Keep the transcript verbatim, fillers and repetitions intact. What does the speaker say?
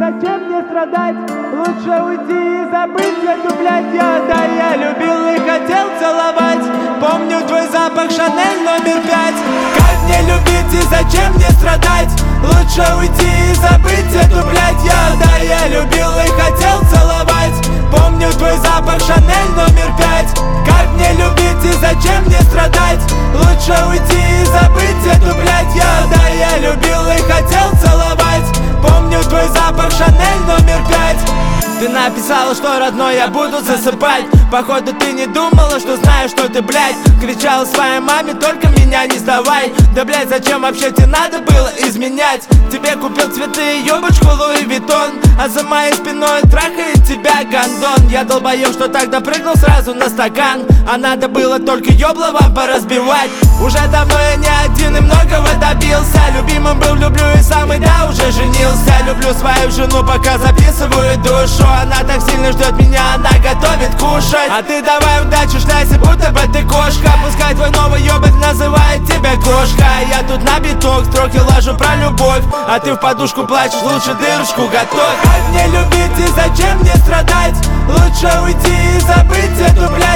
зачем мне страдать? Лучше уйти и забыть эту, блядь, я. Да, я любил и хотел целовать. Помню твой запах, Шанель номер пять. Как мне любить и зачем мне страдать? Лучше уйти и забыть эту, блядь, я. Да, я любил и хотел целовать. Помню твой запах, Шанель номер пять. Как мне любить и зачем мне страдать? Лучше уйти и забыть эту, блядь, я. Да, я любил и хотел целовать. Помню твой запах, Шанель номер пять. Ты написала, что родной я буду засыпать. Походу ты не думала, что знаю, что ты, блядь. Кричала своей маме, только меня не сдавай. Да, блядь, зачем вообще тебе надо было изменять? Тебе купил цветы и ёбочку Луи Виттон, а за моей спиной трахает тебя гондон. Я долбоёб, что тогда прыгнул сразу на стакан, а надо было только ёбло вам поразбивать. Уже давно я не один и многого добился. Любимым был, люблю и самый, да, уже женился. Люблю свою жену, пока записываю душу. Она так сильно ждет меня, она готовит кушать. А ты давай удачи, шляйся, будто бы ты кошка. Пускай твой новый ёбок называет тебя кошка. Я тут на биток строки ложу про любовь, а ты в подушку плачешь, лучше дырочку готовь. Как мне любить и зачем мне страдать? Лучше уйти и забыть эту, блядь.